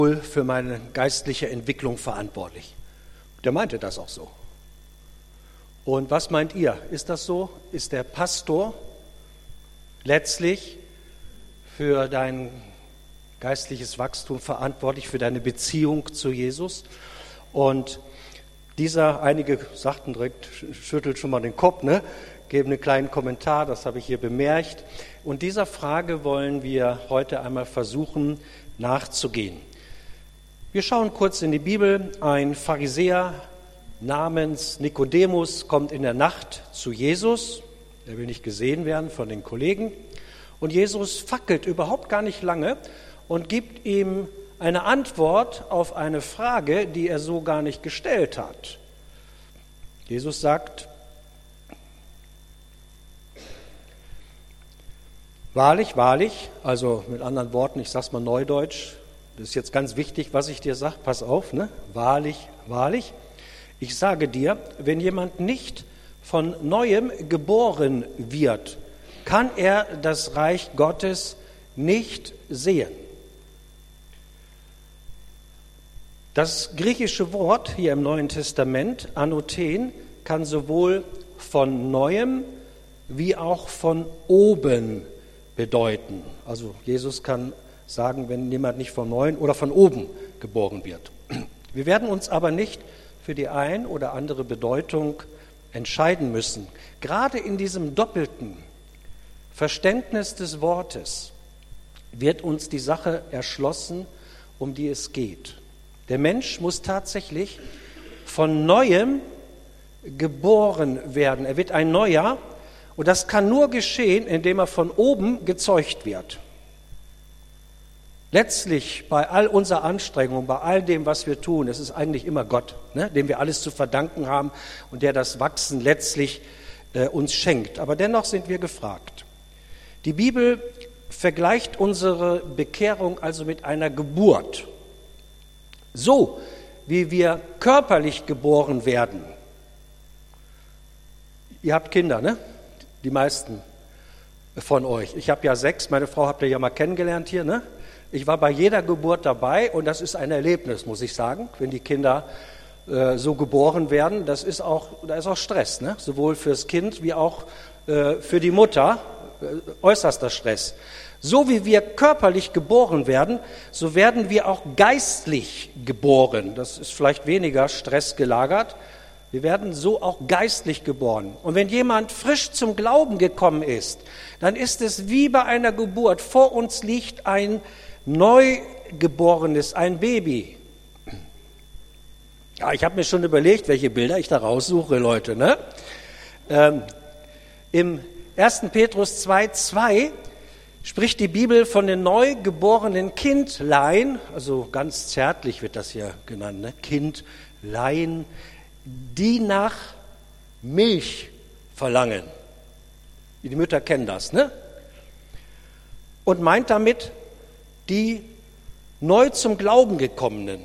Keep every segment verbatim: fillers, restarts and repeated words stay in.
für meine geistliche Entwicklung verantwortlich. Der meinte das auch so. Und was meint ihr? Ist das so? Ist der Pastor letztlich für dein geistliches Wachstum verantwortlich, für deine Beziehung zu Jesus? Und dieser, einige sagten direkt, schüttelt schon mal den Kopf, ne? Geben einen kleinen Kommentar, das habe ich hier bemerkt. Und dieser Frage wollen wir heute einmal versuchen nachzugehen. Wir schauen kurz in die Bibel. Ein Pharisäer namens Nikodemus kommt in der Nacht zu Jesus. Er will nicht gesehen werden von den Kollegen. Und Jesus fackelt überhaupt gar nicht lange und gibt ihm eine Antwort auf eine Frage, die er so gar nicht gestellt hat. Jesus sagt: Wahrlich, wahrlich, also mit anderen Worten, ich sage es mal neudeutsch, das ist jetzt ganz wichtig, was ich dir sage, pass auf, ne? Wahrlich, wahrlich, ich sage dir, wenn jemand nicht von Neuem geboren wird, kann er das Reich Gottes nicht sehen. Das griechische Wort hier im Neuen Testament, anothen, kann sowohl von Neuem wie auch von oben bedeuten. Also Jesus kann sagen, wenn jemand nicht von Neuem oder von oben geboren wird. Wir werden uns aber nicht für die ein oder andere Bedeutung entscheiden müssen. Gerade in diesem doppelten Verständnis des Wortes wird uns die Sache erschlossen, um die es geht. Der Mensch muss tatsächlich von Neuem geboren werden. Er wird ein Neuer, und das kann nur geschehen, indem er von oben gezeugt wird. Letztlich bei all unserer Anstrengung, bei all dem, was wir tun, es ist eigentlich immer Gott, ne, dem wir alles zu verdanken haben und der das Wachsen letztlich äh, uns schenkt. Aber dennoch sind wir gefragt. Die Bibel vergleicht unsere Bekehrung also mit einer Geburt. So wie wir körperlich geboren werden. Ihr habt Kinder, ne? Die meisten von euch. Ich habe ja sechs, meine Frau habt ihr ja mal kennengelernt hier, ne? Ich war bei jeder Geburt dabei und das ist ein Erlebnis, muss ich sagen, wenn die Kinder äh, so geboren werden. Das ist auch, da ist auch Stress, ne? Sowohl fürs Kind wie auch äh, für die Mutter, äh, äußerster Stress. So wie wir körperlich geboren werden, so werden wir auch geistlich geboren. Das ist vielleicht weniger stressgelagert. Wir werden so auch geistlich geboren. Und wenn jemand frisch zum Glauben gekommen ist, dann ist es wie bei einer Geburt. Vor uns liegt ein Neugeborenes, ein Baby. Ja, ich habe mir schon überlegt, welche Bilder ich da raussuche, Leute. Ne? Ähm, Im ersten Petrus zwei zwei spricht die Bibel von den neugeborenen Kindlein, also ganz zärtlich wird das hier genannt, ne? Kindlein, die nach Milch verlangen. Die Mütter kennen das, ne? Und meint damit die neu zum Glauben gekommenen.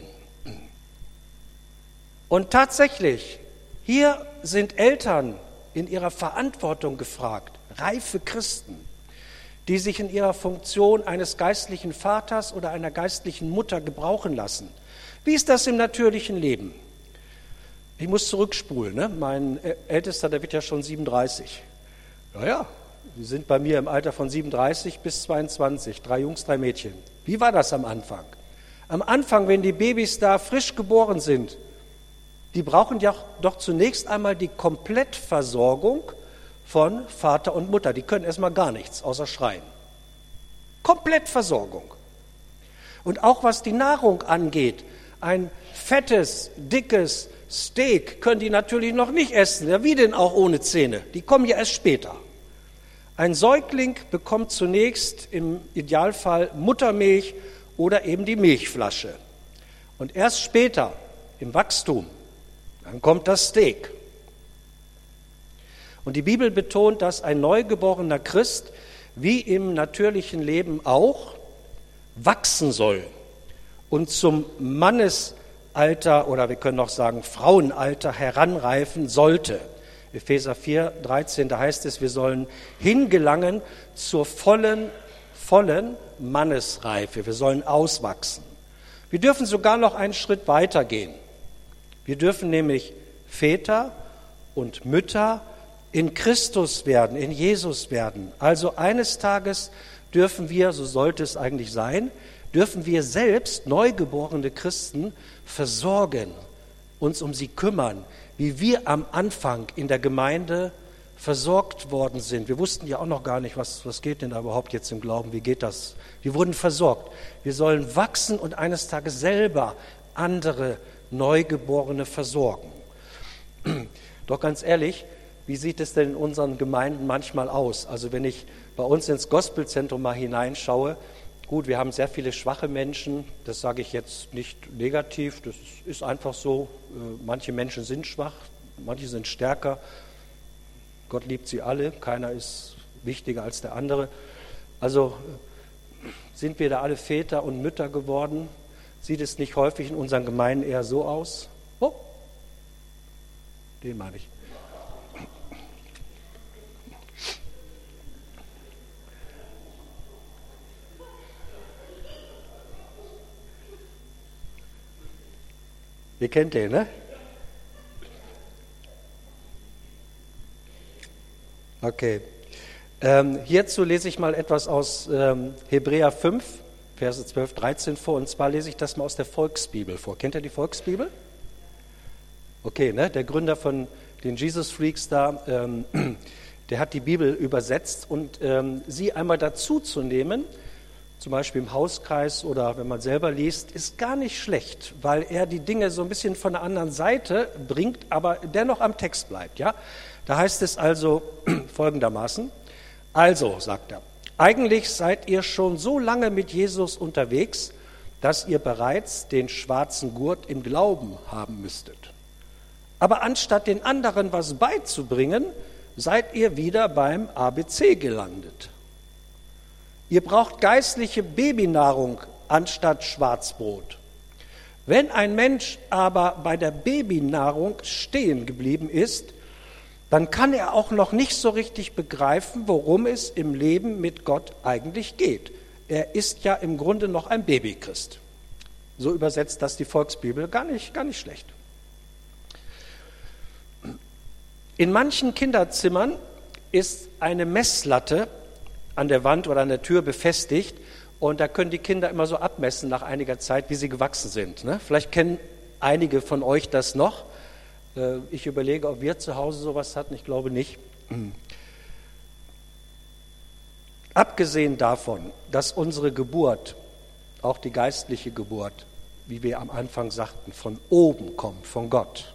Und tatsächlich, hier sind Eltern in ihrer Verantwortung gefragt, reife Christen, die sich in ihrer Funktion eines geistlichen Vaters oder einer geistlichen Mutter gebrauchen lassen. Wie ist das im natürlichen Leben? Ich muss zurückspulen, ne? Mein Ältester, der wird ja schon siebenunddreißig. Ja, ja, die sind bei mir im Alter von siebenunddreißig bis zweiundzwanzig, drei Jungs, drei Mädchen. Wie war das am Anfang? Am Anfang, wenn die Babys da frisch geboren sind, die brauchen ja doch zunächst einmal die Komplettversorgung von Vater und Mutter. Die können erstmal gar nichts, außer schreien. Komplettversorgung. Und auch was die Nahrung angeht, ein fettes, dickes Steak können die natürlich noch nicht essen. Ja, wie denn auch ohne Zähne? Die kommen ja erst später. Ein Säugling bekommt zunächst im Idealfall Muttermilch oder eben die Milchflasche. Und erst später, im Wachstum, dann kommt das Steak. Und die Bibel betont, dass ein neugeborener Christ, wie im natürlichen Leben auch, wachsen soll und zum Mannesalter oder wir können auch sagen Frauenalter heranreifen sollte. Epheser vier dreizehn, da heißt es, wir sollen hingelangen zur vollen, vollen Mannesreife. Wir sollen auswachsen. Wir dürfen sogar noch einen Schritt weiter gehen. Wir dürfen nämlich Väter und Mütter in Christus werden, in Jesus werden. Also eines Tages dürfen wir, so sollte es eigentlich sein, dürfen wir selbst neugeborene Christen versorgen, uns um sie kümmern, wie wir am Anfang in der Gemeinde versorgt worden sind. Wir wussten ja auch noch gar nicht, was, was geht denn da überhaupt jetzt im Glauben, wie geht das? Wir wurden versorgt. Wir sollen wachsen und eines Tages selber andere Neugeborene versorgen. Doch ganz ehrlich, wie sieht es denn in unseren Gemeinden manchmal aus? Also wenn ich bei uns ins Gospelzentrum mal hineinschaue, gut, wir haben sehr viele schwache Menschen, das sage ich jetzt nicht negativ, das ist einfach so, manche Menschen sind schwach, manche sind stärker, Gott liebt sie alle, keiner ist wichtiger als der andere. Also sind wir da alle Väter und Mütter geworden? Sieht es nicht häufig in unseren Gemeinden eher so aus? Oh, den meine ich. Ihr kennt den, ne? Okay. Ähm, hierzu lese ich mal etwas aus ähm, Hebräer fünf, Verse zwölf, dreizehn vor. Und zwar lese ich das mal aus der Volksbibel vor. Kennt ihr die Volksbibel? Okay, ne? Der Gründer von den Jesus Freaks da, ähm, der hat die Bibel übersetzt. Und ähm, sie einmal dazu zu nehmen, zum Beispiel im Hauskreis oder wenn man selber liest, ist gar nicht schlecht, weil er die Dinge so ein bisschen von der anderen Seite bringt, aber dennoch am Text bleibt. Ja? Da heißt es also folgendermaßen, also, sagt er, eigentlich seid ihr schon so lange mit Jesus unterwegs, dass ihr bereits den schwarzen Gurt im Glauben haben müsstet. Aber anstatt den anderen was beizubringen, seid ihr wieder beim A B C gelandet. Ihr braucht geistliche Babynahrung anstatt Schwarzbrot. Wenn ein Mensch aber bei der Babynahrung stehen geblieben ist, dann kann er auch noch nicht so richtig begreifen, worum es im Leben mit Gott eigentlich geht. Er ist ja im Grunde noch ein Babychrist. So übersetzt das die Volksbibel, gar nicht, gar nicht schlecht. In manchen Kinderzimmern ist eine Messlatte an der Wand oder an der Tür befestigt und da können die Kinder immer so abmessen nach einiger Zeit, wie sie gewachsen sind. Ne? Vielleicht kennen einige von euch das noch. Ich überlege, ob wir zu Hause sowas hatten, ich glaube nicht. Abgesehen davon, dass unsere Geburt, auch die geistliche Geburt, wie wir am Anfang sagten, von oben kommt, von Gott.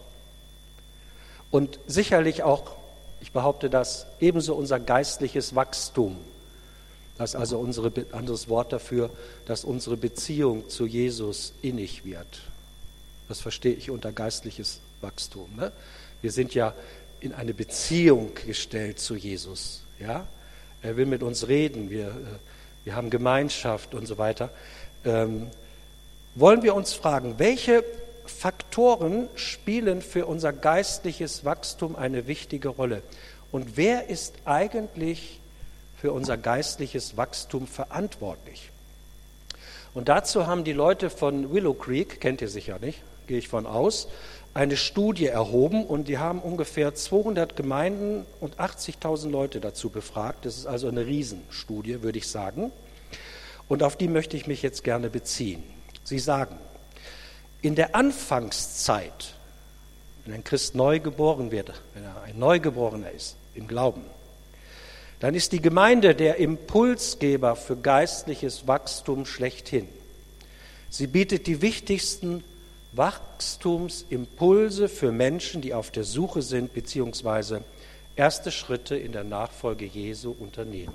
Und sicherlich auch, ich behaupte das, ebenso unser geistliches Wachstum. Das ist also unsere, anderes Wort dafür, dass unsere Beziehung zu Jesus innig wird. Das verstehe ich unter geistliches Wachstum. Ne? Wir sind ja in eine Beziehung gestellt zu Jesus. Ja? Er will mit uns reden, wir, wir haben Gemeinschaft und so weiter. Ähm, wollen wir uns fragen, welche Faktoren spielen für unser geistliches Wachstum eine wichtige Rolle? Und wer ist eigentlich für unser geistliches Wachstum verantwortlich? Und dazu haben die Leute von Willow Creek, kennt ihr sicher nicht, gehe ich von aus, eine Studie erhoben und die haben ungefähr zweihundert Gemeinden und achtzigtausend Leute dazu befragt. Das ist also eine Riesenstudie, würde ich sagen. Und auf die möchte ich mich jetzt gerne beziehen. Sie sagen, in der Anfangszeit, wenn ein Christ neu geboren wird, wenn er ein Neugeborener ist im Glauben, dann ist die Gemeinde der Impulsgeber für geistliches Wachstum schlechthin. Sie bietet die wichtigsten Wachstumsimpulse für Menschen, die auf der Suche sind, beziehungsweise erste Schritte in der Nachfolge Jesu unternehmen.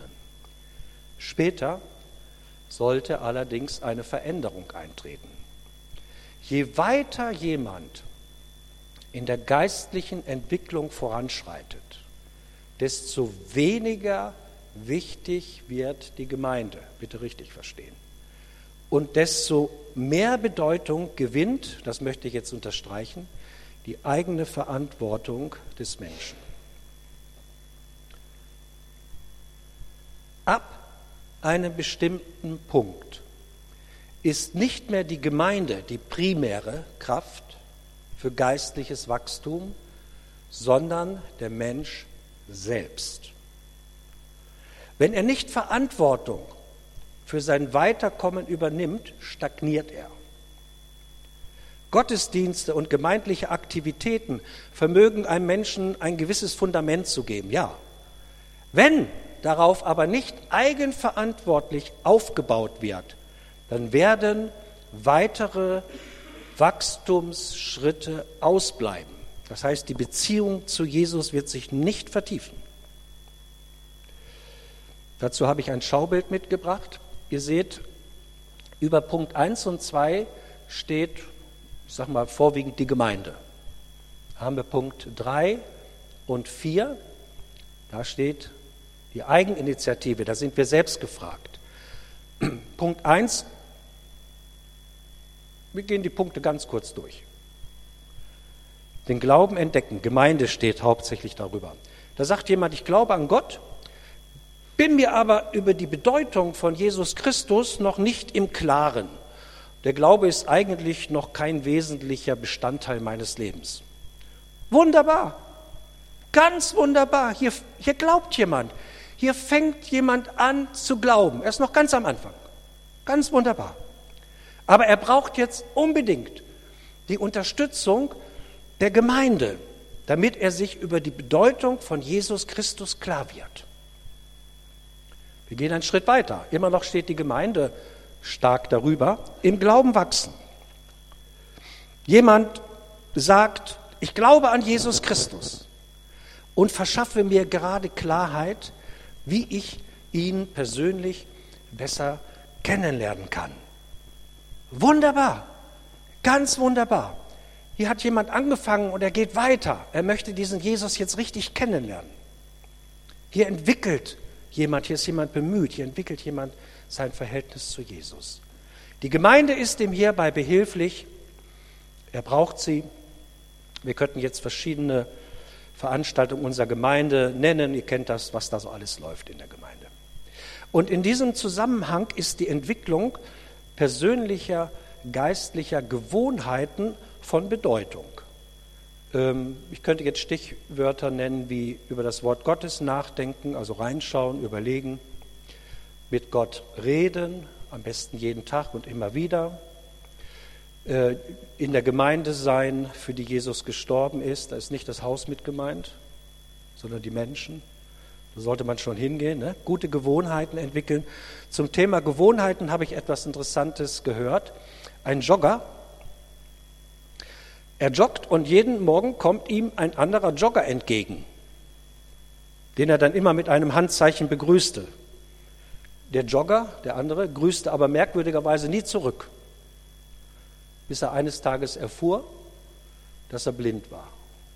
Später sollte allerdings eine Veränderung eintreten. Je weiter jemand in der geistlichen Entwicklung voranschreitet, desto weniger wichtig wird die Gemeinde, bitte richtig verstehen. Und desto mehr Bedeutung gewinnt, das möchte ich jetzt unterstreichen, die eigene Verantwortung des Menschen. Ab einem bestimmten Punkt ist nicht mehr die Gemeinde die primäre Kraft für geistliches Wachstum, sondern der Mensch selbst. Wenn er nicht Verantwortung für sein Weiterkommen übernimmt, stagniert er. Gottesdienste und gemeindliche Aktivitäten vermögen einem Menschen ein gewisses Fundament zu geben, ja. Wenn darauf aber nicht eigenverantwortlich aufgebaut wird, dann werden weitere Wachstumsschritte ausbleiben. Das heißt, die Beziehung zu Jesus wird sich nicht vertiefen. Dazu habe ich ein Schaubild mitgebracht. Ihr seht, über Punkt eins und zwei steht, ich sage mal, vorwiegend die Gemeinde. Da haben wir Punkt drei und vier, da steht die Eigeninitiative, da sind wir selbst gefragt. Punkt eins, wir gehen die Punkte ganz kurz durch. Den Glauben entdecken, Gemeinde steht hauptsächlich darüber. Da sagt jemand, ich glaube an Gott, bin mir aber über die Bedeutung von Jesus Christus noch nicht im Klaren. Der Glaube ist eigentlich noch kein wesentlicher Bestandteil meines Lebens. Wunderbar, ganz wunderbar. Hier, hier glaubt jemand, hier fängt jemand an zu glauben. Er ist noch ganz am Anfang, ganz wunderbar. Aber er braucht jetzt unbedingt die Unterstützung der Gemeinde, damit er sich über die Bedeutung von Jesus Christus klar wird. Wir gehen einen Schritt weiter. Immer noch steht die Gemeinde stark darüber, im Glauben wachsen. Jemand sagt, ich glaube an Jesus Christus und verschaffe mir gerade Klarheit, wie ich ihn persönlich besser kennenlernen kann. Wunderbar, ganz wunderbar. Hier hat jemand angefangen und er geht weiter. Er möchte diesen Jesus jetzt richtig kennenlernen. Hier entwickelt jemand, hier ist jemand bemüht, hier entwickelt jemand sein Verhältnis zu Jesus. Die Gemeinde ist ihm hierbei behilflich. Er braucht sie. Wir könnten jetzt verschiedene Veranstaltungen unserer Gemeinde nennen. Ihr kennt das, was da so alles läuft in der Gemeinde. Und in diesem Zusammenhang ist die Entwicklung persönlicher, geistlicher Gewohnheiten von Bedeutung. Ich könnte jetzt Stichwörter nennen wie über das Wort Gottes nachdenken, also reinschauen, überlegen, mit Gott reden, am besten jeden Tag und immer wieder, in der Gemeinde sein, für die Jesus gestorben ist. Da ist nicht das Haus mit gemeint, sondern die Menschen. Da sollte man schon hingehen, ne? Gute Gewohnheiten entwickeln. Zum Thema Gewohnheiten habe ich etwas Interessantes gehört. Ein Jogger, er joggt und jeden Morgen kommt ihm ein anderer Jogger entgegen, den er dann immer mit einem Handzeichen begrüßte. Der Jogger, der andere, grüßte aber merkwürdigerweise nie zurück, bis er eines Tages erfuhr, dass er blind war.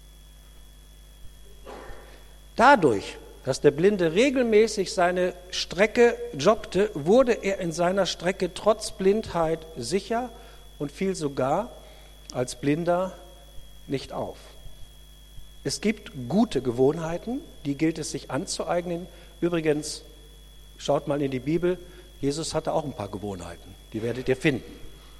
Dadurch, dass der Blinde regelmäßig seine Strecke joggte, wurde er in seiner Strecke trotz Blindheit sicher und fiel sogar als Blinder nicht auf. Es gibt gute Gewohnheiten, die gilt es sich anzueignen. Übrigens, schaut mal in die Bibel, Jesus hatte auch ein paar Gewohnheiten, die werdet ihr finden.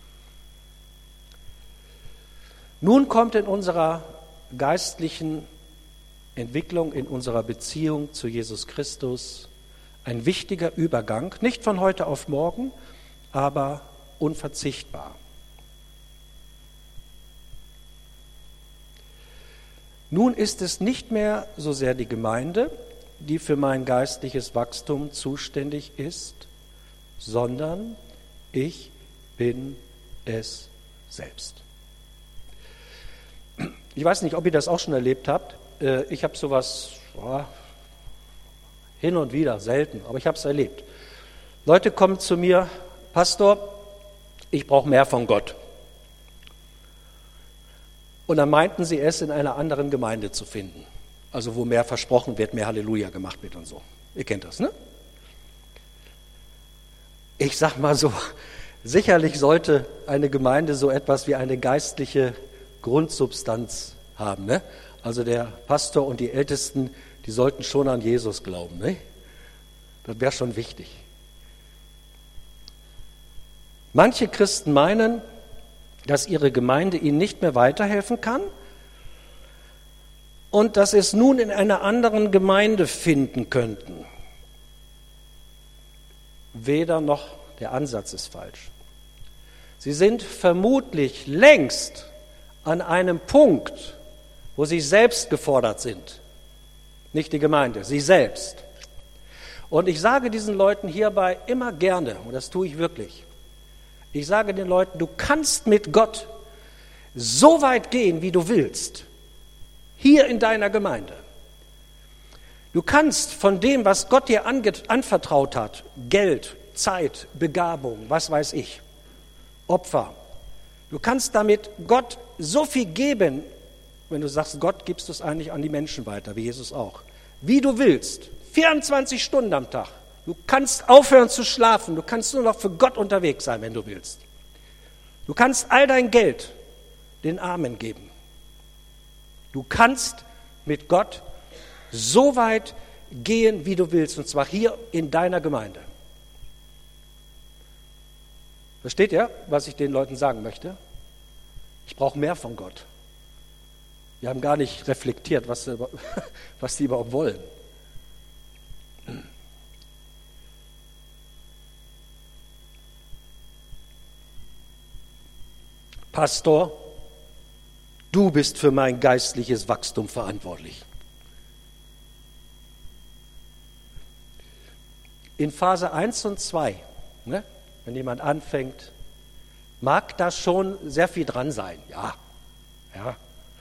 Nun kommt in unserer geistlichen Entwicklung, in unserer Beziehung zu Jesus Christus ein wichtiger Übergang, nicht von heute auf morgen, aber unverzichtbar. Nun ist es nicht mehr so sehr die Gemeinde, die für mein geistliches Wachstum zuständig ist, sondern ich bin es selbst. Ich weiß nicht, ob ihr das auch schon erlebt habt. Ich habe sowas oh, hin und wieder, selten, aber ich habe es erlebt. Leute kommen zu mir, Pastor, ich brauche mehr von Gott. Und dann meinten sie es in einer anderen Gemeinde zu finden. Also wo mehr versprochen wird, mehr Halleluja gemacht wird und so. Ihr kennt das, ne? Ich sag mal so, sicherlich sollte eine Gemeinde so etwas wie eine geistliche Grundsubstanz haben, ne? Also der Pastor und die Ältesten, die sollten schon an Jesus glauben, ne? Das wäre schon wichtig. Manche Christen meinen, dass ihre Gemeinde ihnen nicht mehr weiterhelfen kann und dass sie es nun in einer anderen Gemeinde finden könnten. Weder noch der Ansatz ist falsch. Sie sind vermutlich längst an einem Punkt, wo sie selbst gefordert sind. Nicht die Gemeinde, sie selbst. Und ich sage diesen Leuten hierbei immer gerne, und das tue ich wirklich, ich sage den Leuten, du kannst mit Gott so weit gehen, wie du willst, hier in deiner Gemeinde. Du kannst von dem, was Gott dir ange- anvertraut hat, Geld, Zeit, Begabung, was weiß ich, Opfer, du kannst damit Gott so viel geben, wenn du sagst, Gott, gibst du es eigentlich an die Menschen weiter, wie Jesus auch, wie du willst, vierundzwanzig Stunden am Tag. Du kannst aufhören zu schlafen, du kannst nur noch für Gott unterwegs sein, wenn du willst. Du kannst all dein Geld den Armen geben. Du kannst mit Gott so weit gehen, wie du willst, und zwar hier in deiner Gemeinde. Versteht ihr, was ich den Leuten sagen möchte? Ich brauche mehr von Gott. Wir haben gar nicht reflektiert, was sie, was sie überhaupt wollen. Pastor, du bist für mein geistliches Wachstum verantwortlich. In Phase eins und zwei, ne, wenn jemand anfängt, mag da schon sehr viel dran sein, ja, ja.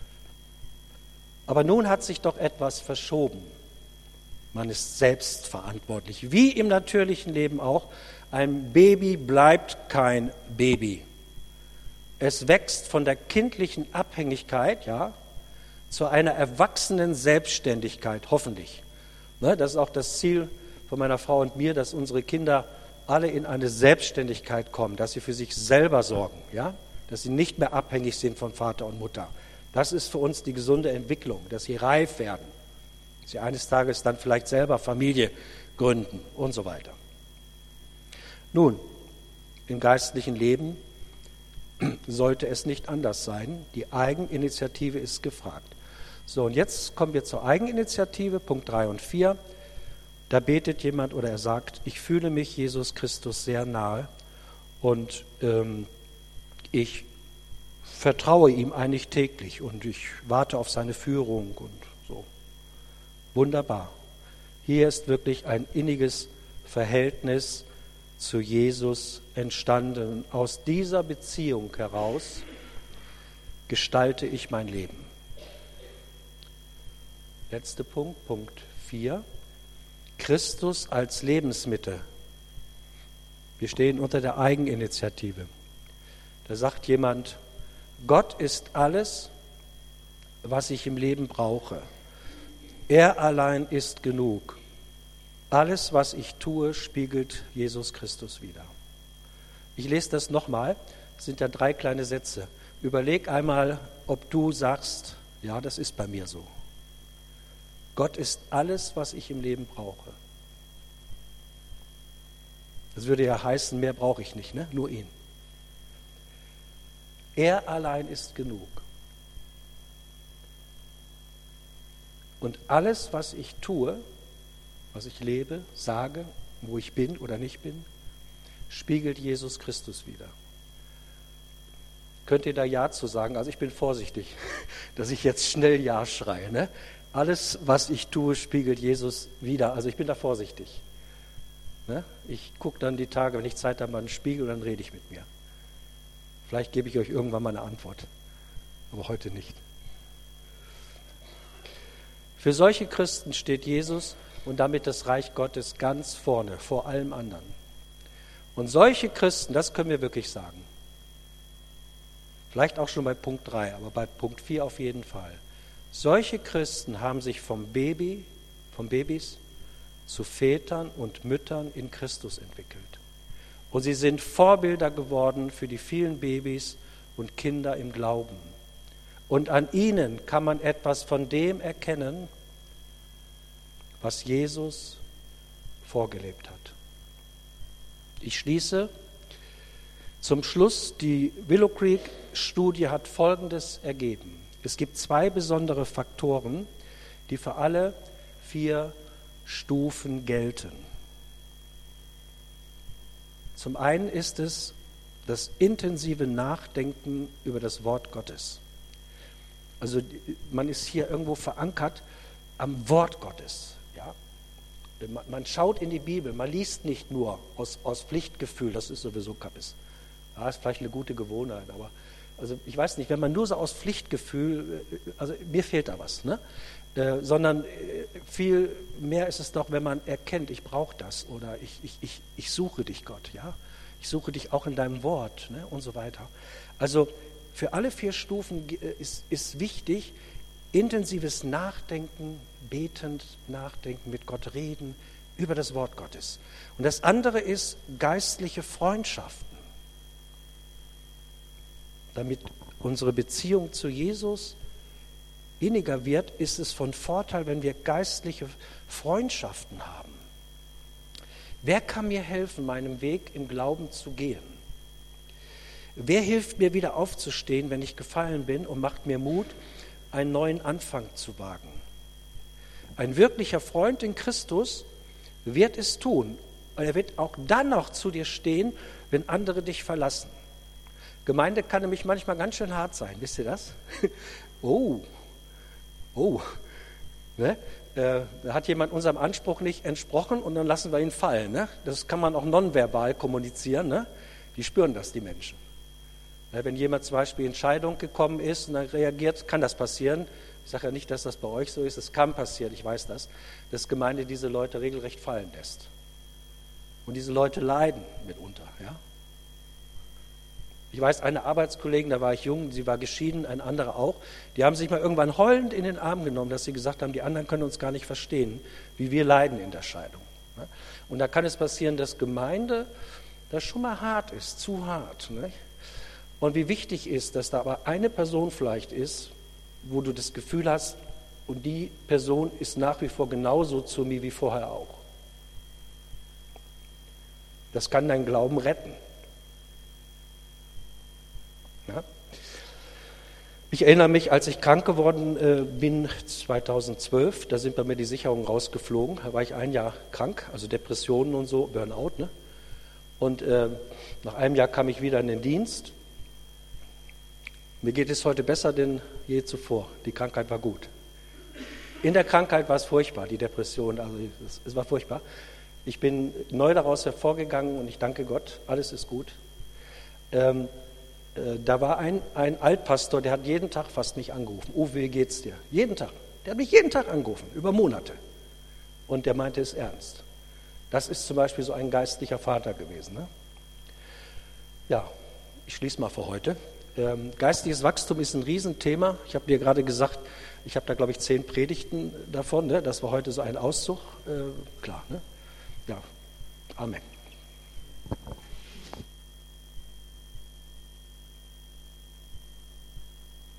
Aber nun hat sich doch etwas verschoben. Man ist selbst verantwortlich, wie im natürlichen Leben auch. Ein Baby bleibt kein Baby. Es wächst von der kindlichen Abhängigkeit, ja, zu einer erwachsenen Selbstständigkeit, hoffentlich. Ne, das ist auch das Ziel von meiner Frau und mir, dass unsere Kinder alle in eine Selbstständigkeit kommen, dass sie für sich selber sorgen, ja, dass sie nicht mehr abhängig sind von Vater und Mutter. Das ist für uns die gesunde Entwicklung, dass sie reif werden, dass sie eines Tages dann vielleicht selber Familie gründen und so weiter. Nun, im geistlichen Leben sollte es nicht anders sein. Die Eigeninitiative ist gefragt. So, und jetzt kommen wir zur Eigeninitiative, Punkt drei und vier. Da betet jemand oder er sagt, ich fühle mich Jesus Christus sehr nahe und ähm, ich vertraue ihm eigentlich täglich und ich warte auf seine Führung und so. Wunderbar. Hier ist wirklich ein inniges Verhältnis zu Jesus entstanden. Aus dieser Beziehung heraus gestalte ich mein Leben. Letzter Punkt, Punkt vier. Christus als Lebensmittel. Wir stehen unter der Eigeninitiative. Da sagt jemand, Gott ist alles, was ich im Leben brauche. Er allein ist genug. Alles, was ich tue, spiegelt Jesus Christus wider. Ich lese das nochmal, das sind ja drei kleine Sätze. Überleg einmal, ob du sagst, ja, das ist bei mir so. Gott ist alles, was ich im Leben brauche. Das würde ja heißen, mehr brauche ich nicht, ne? Nur ihn. Er allein ist genug. Und alles, was ich tue, was ich lebe, sage, wo ich bin oder nicht bin, spiegelt Jesus Christus wider. Könnt ihr da Ja zu sagen? Also ich bin vorsichtig, dass ich jetzt schnell Ja schreie. Ne? Alles, was ich tue, spiegelt Jesus wider. Also ich bin da vorsichtig. Ne? Ich gucke dann die Tage, wenn ich Zeit habe, mal in den Spiegel, dann rede ich mit mir. Vielleicht gebe ich euch irgendwann mal eine Antwort, aber heute nicht. Für solche Christen steht Jesus und damit das Reich Gottes ganz vorne, vor allem anderen. Und solche Christen, das können wir wirklich sagen, vielleicht auch schon bei Punkt drei, aber bei Punkt vier auf jeden Fall. Solche Christen haben sich vom Baby, vom Babys zu Vätern und Müttern in Christus entwickelt. Und sie sind Vorbilder geworden für die vielen Babys und Kinder im Glauben. Und an ihnen kann man etwas von dem erkennen, was Jesus vorgelebt hat. Ich schließe Zum Schluss, die Willow Creek-Studie hat Folgendes ergeben. Es gibt zwei besondere Faktoren, die für alle vier Stufen gelten. Zum einen ist es das intensive Nachdenken über das Wort Gottes. Also man ist hier irgendwo verankert am Wort Gottes. Ja? Man schaut in die Bibel, man liest nicht nur aus, aus Pflichtgefühl, das ist sowieso Kappes. Ja, ist vielleicht eine gute Gewohnheit, aber also ich weiß nicht, wenn man nur so aus Pflichtgefühl, also mir fehlt da was, ne? Äh, sondern viel mehr ist es doch, wenn man erkennt, ich brauche das oder ich, ich, ich, ich suche dich, Gott, ja, ich suche dich auch in deinem Wort, ne? Und so weiter. Also für alle vier Stufen ist, ist wichtig, intensives Nachdenken, betend nachdenken, mit Gott reden, über das Wort Gottes. Und das andere ist geistliche Freundschaften. Damit unsere Beziehung zu Jesus inniger wird, ist es von Vorteil, wenn wir geistliche Freundschaften haben. Wer kann mir helfen, meinem Weg im Glauben zu gehen? Wer hilft mir wieder aufzustehen, wenn ich gefallen bin und macht mir Mut, einen neuen Anfang zu wagen? Ein wirklicher Freund in Christus wird es tun. Und er wird auch dann noch zu dir stehen, wenn andere dich verlassen. Gemeinde kann nämlich manchmal ganz schön hart sein, wisst ihr das? oh, oh, ne? äh, da hat jemand unserem Anspruch nicht entsprochen und dann lassen wir ihn fallen. Ne? Das kann man auch nonverbal kommunizieren, ne? Die spüren das, die Menschen. Ja, wenn jemand zum Beispiel in Scheidung gekommen ist und dann reagiert, kann das passieren. Ich sage ja nicht, dass das bei euch so ist, es kann passieren, ich weiß das, dass Gemeinde diese Leute regelrecht fallen lässt. Und diese Leute leiden mitunter, ja. Ich weiß, eine Arbeitskollegin, da war ich jung, sie war geschieden, ein anderer auch, die haben sich mal irgendwann heulend in den Arm genommen, dass sie gesagt haben, die anderen können uns gar nicht verstehen, wie wir leiden in der Scheidung. Und da kann es passieren, dass Gemeinde das schon mal hart ist, zu hart. Nicht? Und wie wichtig ist, dass da aber eine Person vielleicht ist, wo du das Gefühl hast, und die Person ist nach wie vor genauso zu mir wie vorher auch. Das kann deinen Glauben retten. Ja. Ich erinnere mich, als ich krank geworden äh, bin, zweitausendzwölf, da sind bei mir die Sicherungen rausgeflogen, da war ich ein Jahr krank, also Depressionen und so, Burnout. Ne? Und äh, nach einem Jahr kam ich wieder in den Dienst. Mir geht es heute besser denn je zuvor, die Krankheit war gut. In der Krankheit war es furchtbar, die Depression, also es, es war furchtbar. Ich bin neu daraus hervorgegangen und ich danke Gott, alles ist gut. Ähm, Da war ein, ein Altpastor, der hat jeden Tag fast mich angerufen. Uwe, wie geht's dir? Jeden Tag. Der hat mich jeden Tag angerufen, über Monate. Und der meinte es ernst. Das ist zum Beispiel so ein geistlicher Vater gewesen. Ne? Ja, ich schließe mal für heute. Ähm, geistliches Wachstum ist ein Riesenthema. Ich habe dir gerade gesagt, ich habe da, glaube ich, zehn Predigten davon. Ne? Das war heute so ein Auszug. Äh, klar, ne? Ja, Amen.